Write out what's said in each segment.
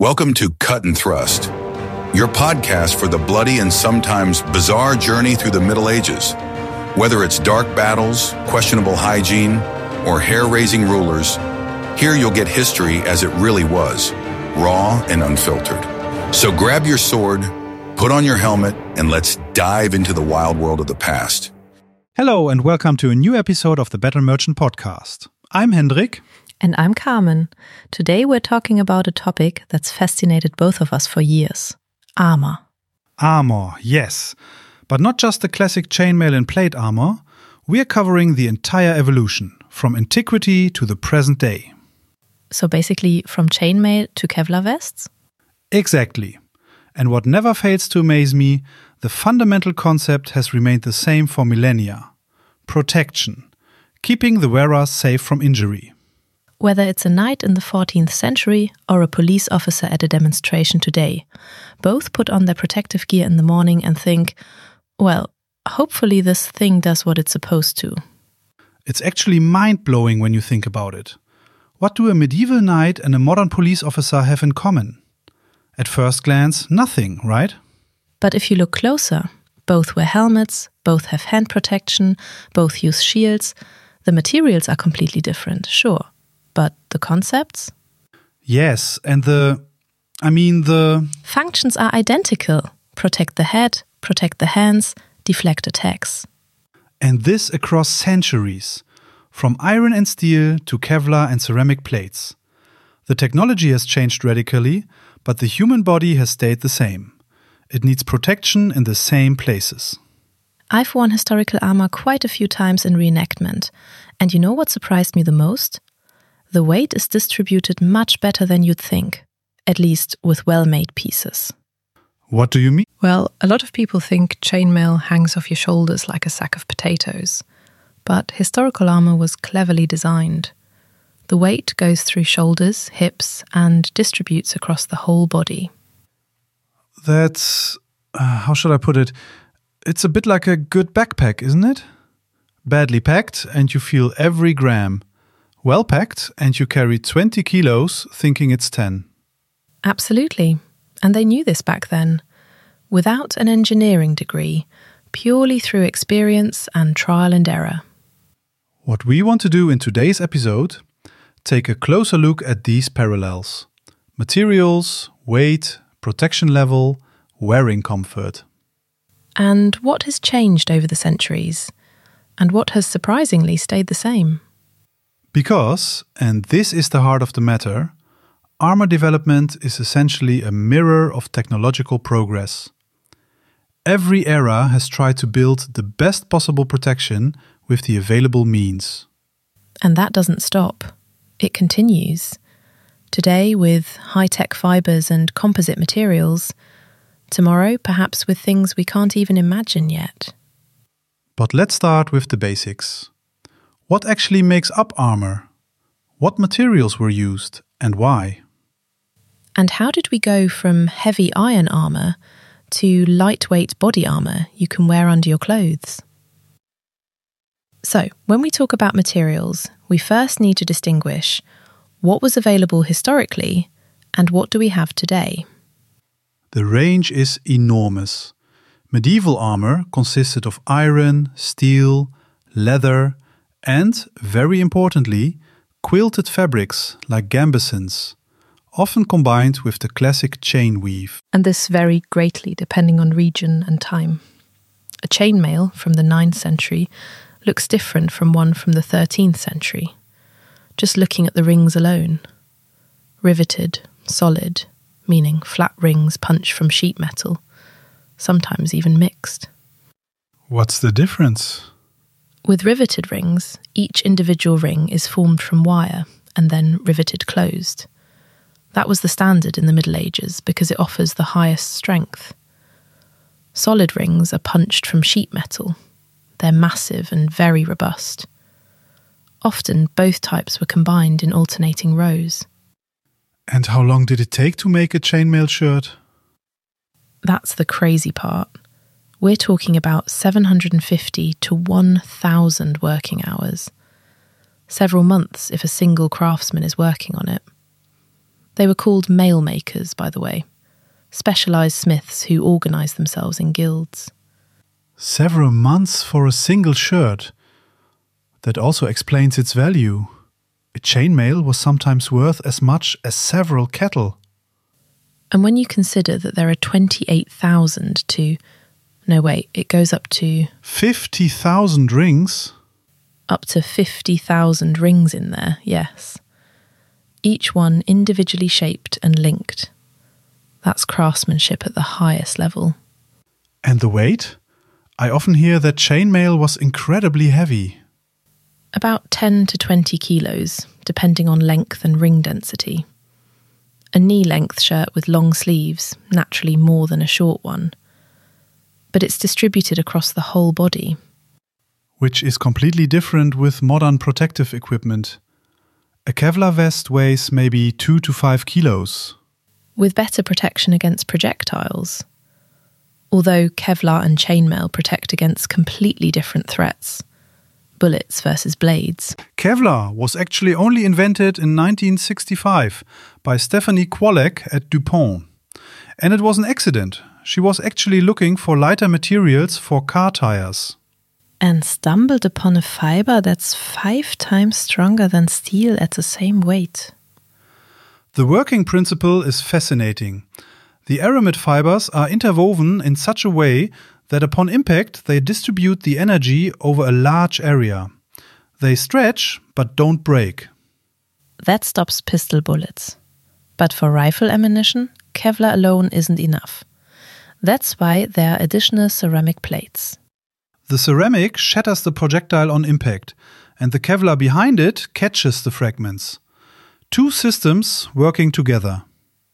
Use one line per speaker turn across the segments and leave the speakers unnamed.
Welcome to Cut and Thrust, your podcast for the bloody and sometimes bizarre journey through the Middle Ages. Whether it's dark battles, questionable hygiene, or hair-raising rulers, here you'll get history as it really was, raw and unfiltered. So grab your sword, put on your helmet, and let's dive into the wild world of the past.
Hello and welcome to a new episode of the Battle Merchant podcast. I'm Hendrik.
And I'm Carmen. Today we're talking about a topic that's fascinated both of us for years. Armor.
Armor, yes. But not just the classic chainmail and plate armor. We're covering the entire evolution, from antiquity to the present day.
So basically from chainmail to Kevlar vests?
Exactly. And what never fails to amaze me, the fundamental concept has remained the same for millennia. Protection. Keeping the wearer safe from injury.
Whether it's a knight in the 14th century or a police officer at a demonstration today, both put on their protective gear in the morning and think, well, hopefully this thing does what it's supposed to.
It's actually mind-blowing when you think about it. What do a medieval knight and a modern police officer have in common? At first glance, nothing, right?
But if you look closer, both wear helmets, both have hand protection, both use shields. The materials are completely different, sure. But the concepts?
Yes, and the
functions are identical. Protect the head, protect the hands, deflect attacks.
And this across centuries, from iron and steel to Kevlar and ceramic plates. The technology has changed radically, but the human body has stayed the same. It needs protection in the same places.
I've worn historical armor quite a few times in reenactment, and you know what surprised me the most? The weight is distributed much better than you'd think, at least with well-made pieces.
What do you mean?
Well, a lot of people think chainmail hangs off your shoulders like a sack of potatoes. But historical armor was cleverly designed. The weight goes through shoulders, hips, and distributes across the whole body.
That's, how should I put it? It's a bit like a good backpack, isn't it? Badly packed and you feel every gram. Well packed and you carry 20 kilos thinking it's 10.
Absolutely. And they knew this back then. Without an engineering degree, purely through experience and trial and error.
What we want to do in today's episode, take a closer look at these parallels. Materials, weight, protection level, wearing comfort.
And what has changed over the centuries? And what has surprisingly stayed the same?
Because, and this is the heart of the matter, armor development is essentially a mirror of technological progress. Every era has tried to build the best possible protection with the available means.
And that doesn't stop. It continues. Today with high-tech fibers and composite materials. Tomorrow perhaps with things we can't even imagine yet.
But let's start with the basics. What actually makes up armor? What materials were used and why?
And how did we go from heavy iron armor to lightweight body armor you can wear under your clothes? So, when we talk about materials, we first need to distinguish what was available historically and what do we have today.
The range is enormous. Medieval armor consisted of iron, steel, leather, and, very importantly, quilted fabrics like gambesons, often combined with the classic chain weave.
And this varied greatly depending on region and time. A chainmail from the 9th century looks different from one from the 13th century, just looking at the rings alone. Riveted, solid, meaning flat rings punched from sheet metal, sometimes even mixed.
What's the difference?
With riveted rings, each individual ring is formed from wire and then riveted closed. That was the standard in the Middle Ages because it offers the highest strength. Solid rings are punched from sheet metal. They're massive and very robust. Often both types were combined in alternating rows.
And how long did it take to make a chainmail shirt?
That's the crazy part. We're talking about 750 to 1,000 working hours. Several months if a single craftsman is working on it. They were called mail makers, by the way, specialised smiths who organised themselves in guilds.
Several months for a single shirt. That also explains its value. A chainmail was sometimes worth as much as several cattle.
And when you consider that there are 28,000 to... No, wait, it goes up to...
50,000 rings?
Up to 50,000 rings in there, yes. Each one individually shaped and linked. That's craftsmanship at the highest level.
And the weight? I often hear that chainmail was incredibly heavy.
About 10 to 20 kilos, depending on length and ring density. A knee-length shirt with long sleeves, naturally more than a short one. But it's distributed across the whole body.
Which is completely different with modern protective equipment. A Kevlar vest weighs maybe 2 to 5 kilos.
With better protection against projectiles. Although Kevlar and chainmail protect against completely different threats. Bullets versus blades.
Kevlar was actually only invented in 1965 by Stephanie Kwolek at DuPont. And it was an accident. She was actually looking for lighter materials for car tires.
And stumbled upon a fiber that's 5 times stronger than steel at the same weight.
The working principle is fascinating. The aramid fibers are interwoven in such a way that upon impact they distribute the energy over a large area. They stretch but don't break.
That stops pistol bullets. But for rifle ammunition, Kevlar alone isn't enough. That's why there are additional ceramic plates.
The ceramic shatters the projectile on impact, and the Kevlar behind it catches the fragments. 2 systems working together.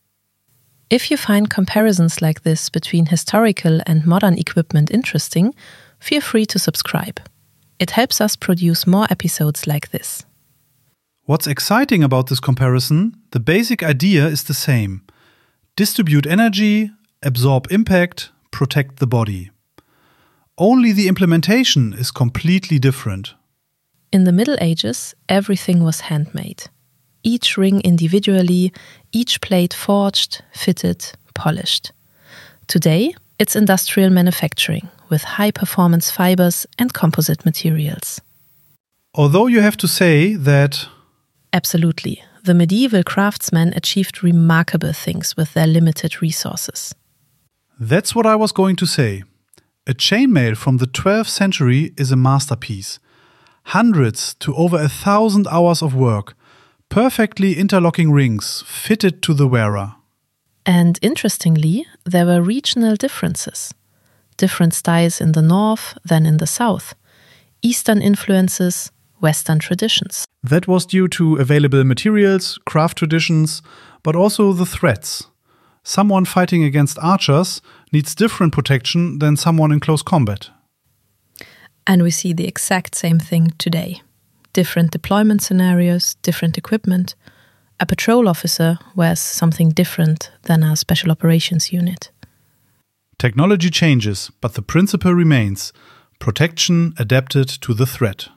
If you find comparisons like this between historical and modern equipment interesting, feel free to subscribe. It helps us produce more episodes like this.
What's exciting about this comparison, the basic idea is the same. Distribute energy, absorb impact, protect the body. Only the implementation is completely different.
In the Middle Ages, everything was handmade. Each ring individually, each plate forged, fitted, polished. Today, it's industrial manufacturing with high-performance fibers and composite materials.
Although you have to say that...
Absolutely. The medieval craftsmen achieved remarkable things with their limited resources.
That's what I was going to say. A chainmail from the 12th century is a masterpiece. Hundreds to over 1,000 hours of work, perfectly interlocking rings fitted to the wearer.
And interestingly, there were regional differences. Different styles in the north than in the south. Eastern influences, Western traditions.
That was due to available materials, craft traditions, but also the threats. Someone fighting against archers needs different protection than someone in close combat.
And we see the exact same thing today. Different deployment scenarios, different equipment. A patrol officer wears something different than a special operations unit.
Technology changes, but the principle remains: protection adapted to the threat.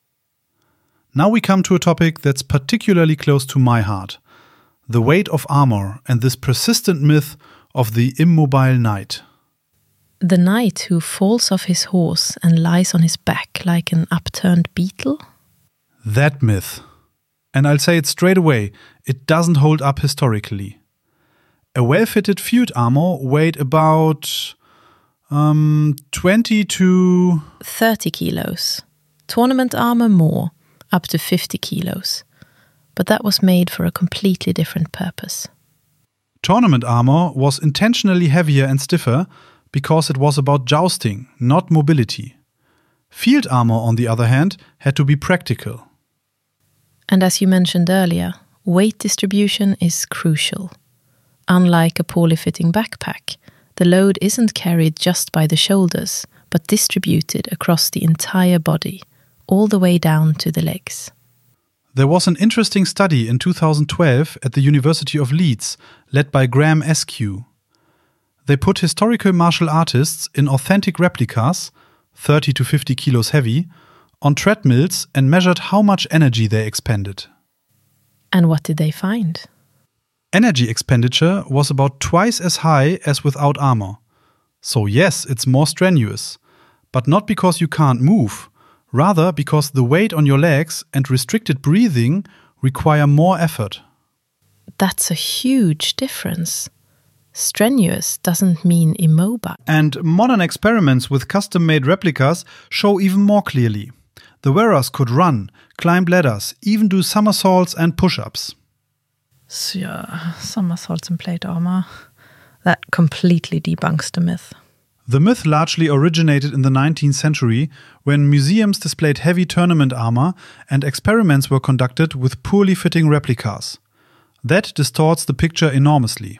Now we come to a topic that's particularly close to my heart: the weight of armor and this persistent myth of the immobile knight.
The knight who falls off his horse and lies on his back like an upturned beetle?
That myth. And I'll say it straight away, it doesn't hold up historically. A well-fitted field armor weighed about 20 to
30 kilos. Tournament armor more, up to 50 kilos. But that was made for a completely different purpose.
Tournament armor was intentionally heavier and stiffer because it was about jousting, not mobility. Field armor, on the other hand, had to be practical.
And as you mentioned earlier, weight distribution is crucial. Unlike a poorly fitting backpack, the load isn't carried just by the shoulders, but distributed across the entire body, all the way down to the legs.
There was an interesting study in 2012 at the University of Leeds, led by Graham Askew. They put historical martial artists in authentic replicas, 30 to 50 kilos heavy, on treadmills and measured how much energy they expended.
And what did they find?
Energy expenditure was about twice as high as without armor. So yes, it's more strenuous, but not because you can't move, rather because the weight on your legs and restricted breathing require more effort.
That's a huge difference. Strenuous doesn't mean immobile.
And modern experiments with custom-made replicas show even more clearly. The wearers could run, climb ladders, even do somersaults and push-ups.
So, yeah, somersaults in plate armor. That completely debunks the myth.
The myth largely originated in the 19th century when museums displayed heavy tournament armor and experiments were conducted with poorly fitting replicas. That distorts the picture enormously.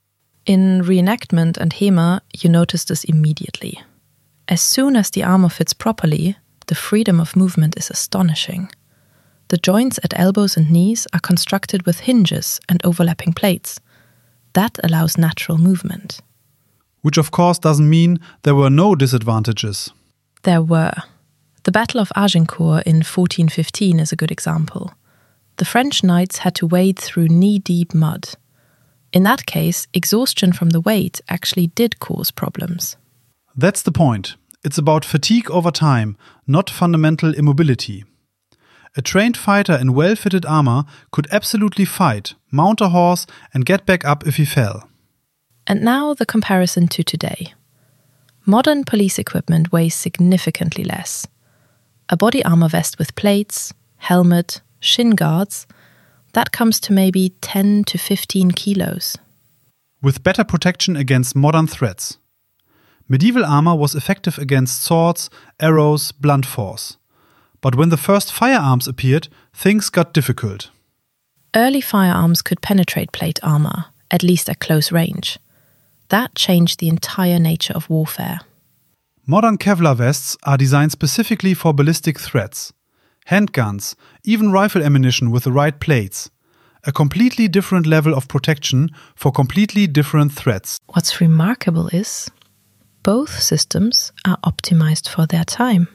In reenactment and HEMA, you notice this immediately. As soon as the armor fits properly, the freedom of movement is astonishing. The joints at elbows and knees are constructed with hinges and overlapping plates. That allows natural movement.
Which of course doesn't mean there were no disadvantages.
There were. The Battle of Agincourt in 1415 is a good example. The French knights had to wade through knee-deep mud. In that case, exhaustion from the weight actually did cause problems.
That's the point. It's about fatigue over time, not fundamental immobility. A trained fighter in well-fitted armor could absolutely fight, mount a horse, and get back up if he fell.
And now the comparison to today. Modern police equipment weighs significantly less. A body armor vest with plates, helmet, shin guards, that comes to maybe 10 to 15 kilos.
With better protection against modern threats. Medieval armor was effective against swords, arrows, blunt force. But when the first firearms appeared, things got difficult.
Early firearms could penetrate plate armor, at least at close range. That changed the entire nature of warfare.
Modern Kevlar vests are designed specifically for ballistic threats. Handguns, even rifle ammunition with the right plates. A completely different level of protection for completely different threats.
What's remarkable is, both systems are optimized for their time.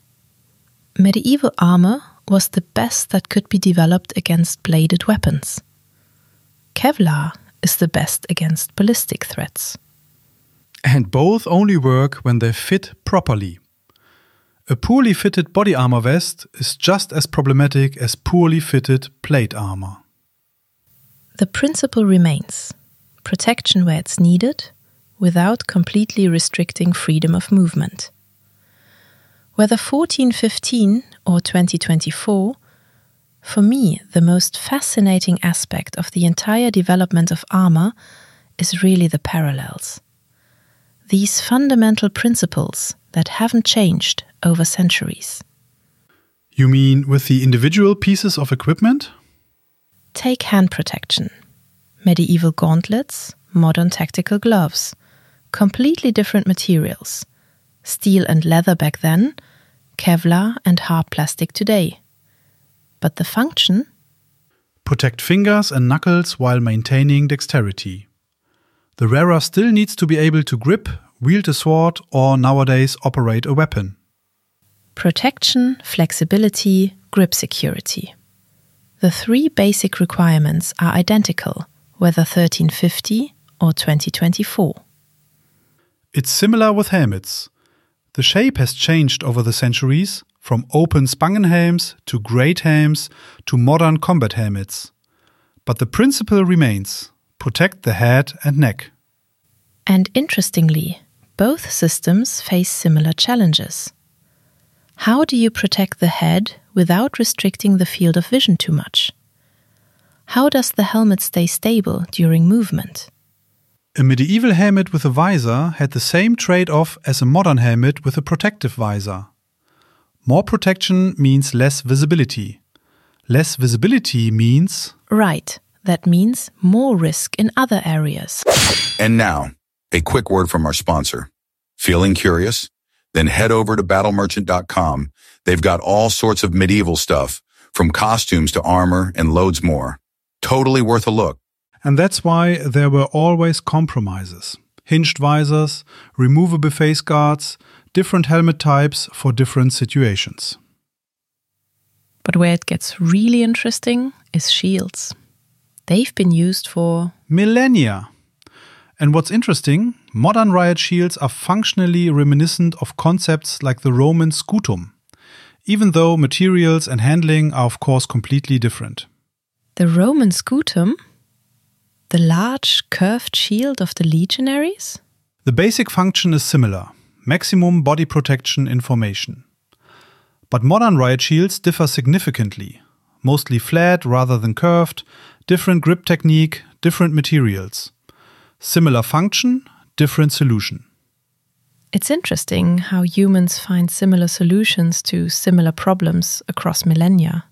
Medieval armor was the best that could be developed against bladed weapons. Kevlar is the best against ballistic threats.
And both only work when they fit properly. A poorly fitted body armor vest is just as problematic as poorly fitted plate armor.
The principle remains: protection where it's needed, without completely restricting freedom of movement. Whether 1415 or 2024, for me, the most fascinating aspect of the entire development of armor is really the parallels. These fundamental principles that haven't changed over centuries.
You mean with the individual pieces of equipment?
Take hand protection. Medieval gauntlets, modern tactical gloves. Completely different materials. Steel and leather back then, Kevlar and hard plastic today. But the function?
Protect fingers and knuckles while maintaining dexterity. The wearer still needs to be able to grip, wield a sword, or nowadays operate a weapon.
Protection, flexibility, grip security. The three basic requirements are identical, whether 1350 or 2024.
It's similar with helmets. The shape has changed over the centuries, from open Spangenhelms to great helms to modern combat helmets. But the principle remains: protect the head and neck.
And interestingly, both systems face similar challenges. How do you protect the head without restricting the field of vision too much? How does the helmet stay stable during movement?
A medieval helmet with a visor had the same trade-off as a modern helmet with a protective visor. More protection means less visibility. Less visibility means...
Right, that means more risk in other areas.
And now, a quick word from our sponsor. Feeling curious? Then head over to battlemerchant.com. They've got all sorts of medieval stuff, from costumes to armor and loads more. Totally worth a look.
And that's why there were always compromises. Hinged visors, removable face guards, different helmet types for different situations.
But where it gets really interesting is shields.
They've been used for
millennia. And what's interesting, modern riot shields are functionally reminiscent of concepts like the Roman scutum, even though materials and handling are of course completely different.
the Roman scutum, the large curved shield of the legionaries?
The basic function is similar, maximum body protection in formation. But modern riot shields differ significantly, mostly flat rather than curved, different grip technique, different materials. Similar function, different solution.
It's interesting how humans find similar solutions to similar problems across millennia.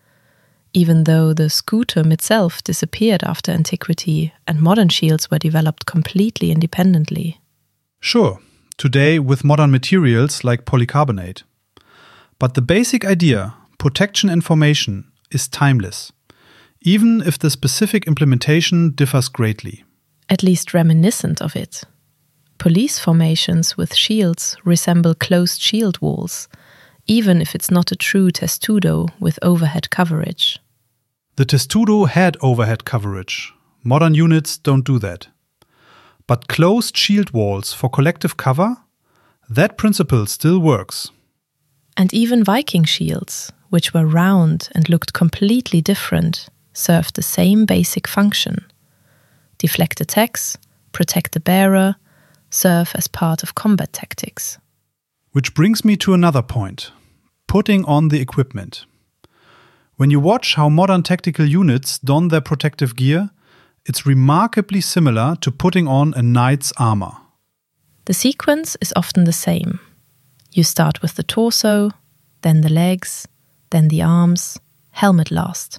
Even though the scutum itself disappeared after antiquity and modern shields were developed completely independently.
Sure, today with modern materials like polycarbonate. But the basic idea, protection and formation, is timeless, even if the specific implementation differs greatly.
At least reminiscent of it. Police formations with shields resemble closed shield walls, even if it's not a true testudo with overhead coverage.
The testudo had overhead coverage. Modern units don't do that. But closed shield walls for collective cover? That principle still works.
And even Viking shields, which were round and looked completely different, served the same basic function. Deflect attacks, protect the bearer, serve as part of combat tactics.
Which brings me to another point, putting on the equipment. When you watch how modern tactical units don their protective gear, it's remarkably similar to putting on a knight's armor.
The sequence is often the same. You start with the torso, then the legs, then the arms, helmet last.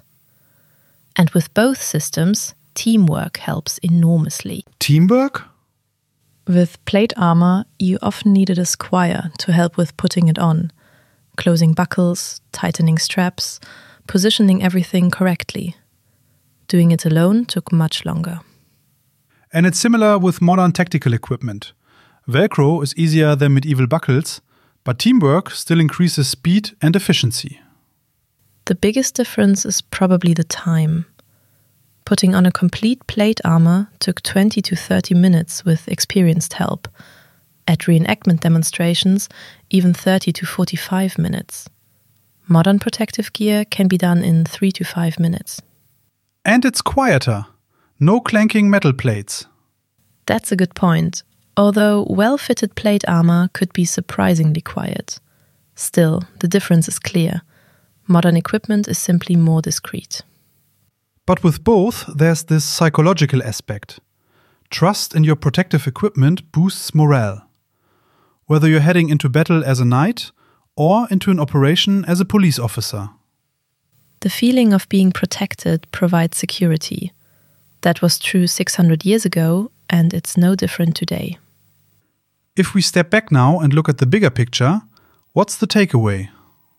And with both systems, teamwork helps enormously.
Teamwork?
With plate armor, you often needed a squire to help with putting it on, closing buckles, tightening straps, positioning everything correctly. Doing it alone took much longer.
And it's similar with modern tactical equipment. Velcro is easier than medieval buckles, but teamwork still increases speed and efficiency.
The biggest difference is probably the time. Putting on a complete plate armor took 20 to 30 minutes with experienced help. At reenactment demonstrations, even 30 to 45 minutes. Modern protective gear can be done in 3 to 5 minutes.
And it's quieter. No clanking metal plates.
That's a good point. Although well-fitted plate armor could be surprisingly quiet. Still, the difference is clear. Modern equipment is simply more discreet.
But with both, there's this psychological aspect. Trust in your protective equipment boosts morale. Whether you're heading into battle as a knight or into an operation as a police officer.
The feeling of being protected provides security. That was true 600 years ago, and it's no different today.
If we step back now and look at the bigger picture, what's the takeaway?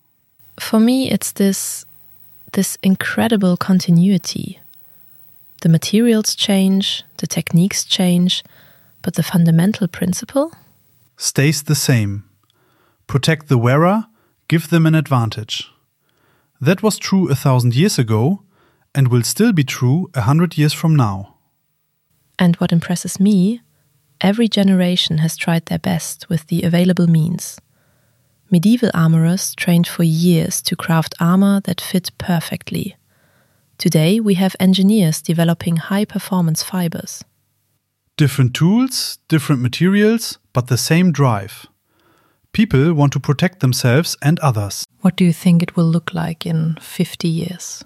For me, it's this incredible continuity. The materials change, the techniques change, but the fundamental principle
stays the same. Protect the wearer, give them an advantage. That was true 1,000 years ago and will still be true 100 years from now.
And what impresses me, every generation has tried their best with the available means. Medieval armorers trained for years to craft armor that fit perfectly. Today we have engineers developing high-performance fibers.
Different tools, different materials, but the same drive. People want to protect themselves and others.
What do you think it will look like in 50 years?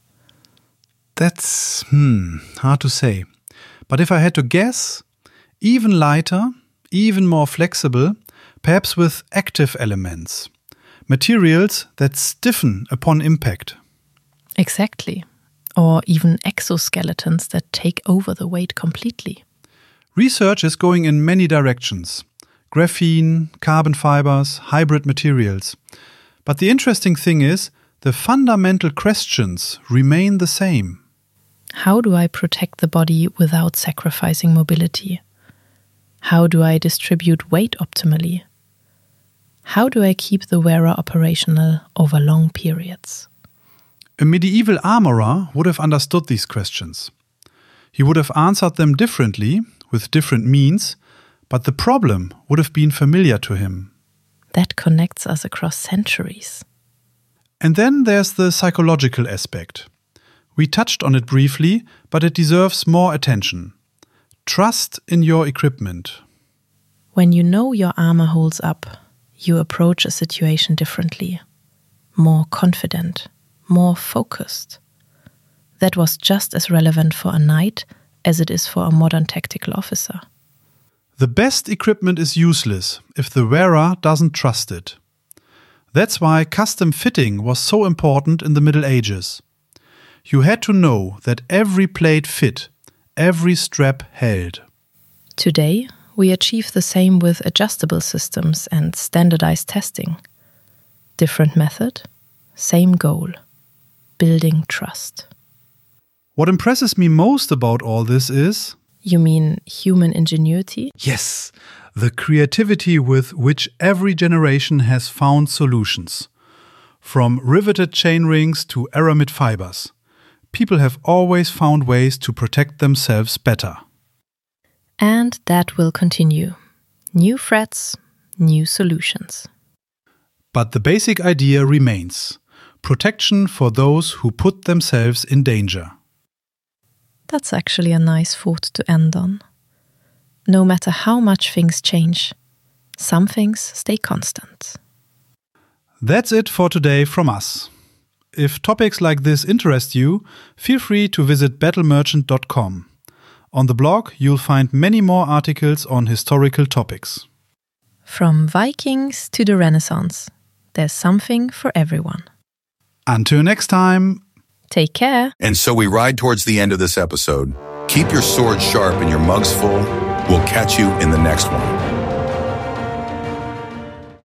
That's hard to say. But if I had to guess, even lighter, even more flexible, perhaps with active elements. Materials that stiffen upon impact.
Exactly. Or even exoskeletons that take over the weight completely.
Research is going in many directions. Graphene, carbon fibers, hybrid materials. But the interesting thing is, the fundamental questions remain the same.
How do I protect the body without sacrificing mobility? How do I distribute weight optimally? How do I keep the wearer operational over long periods?
A medieval armorer would have understood these questions. He would have answered them differently, with different means, but the problem would have been familiar to him.
That connects us across centuries.
And then there's the psychological aspect. We touched on it briefly, but it deserves more attention. Trust in your equipment.
When you know your armor holds up, you approach a situation differently, more confident, more focused. That was just as relevant for a knight as it is for a modern tactical officer.
The best equipment is useless if the wearer doesn't trust it. That's why custom fitting was so important in the Middle Ages. You had to know that every plate fit, every strap held.
Today, we achieve the same with adjustable systems and standardized testing. Different method, same goal: building trust.
What impresses me most about all this is...
You mean human ingenuity?
Yes, the creativity with which every generation has found solutions. From riveted chain rings to aramid fibers, people have always found ways to protect themselves better.
And that will continue. New threats, new solutions.
But the basic idea remains: protection for those who put themselves in danger.
That's actually a nice thought to end on. No matter how much things change, some things stay constant.
That's it for today from us. If topics like this interest you, feel free to visit battlemerchant.com. On the blog, you'll find many more articles on historical topics.
From Vikings to the Renaissance, there's something for everyone.
Until next time.
Take care.
And so we ride towards the end of this episode. Keep your sword sharp and your mugs full. We'll catch you in the next one.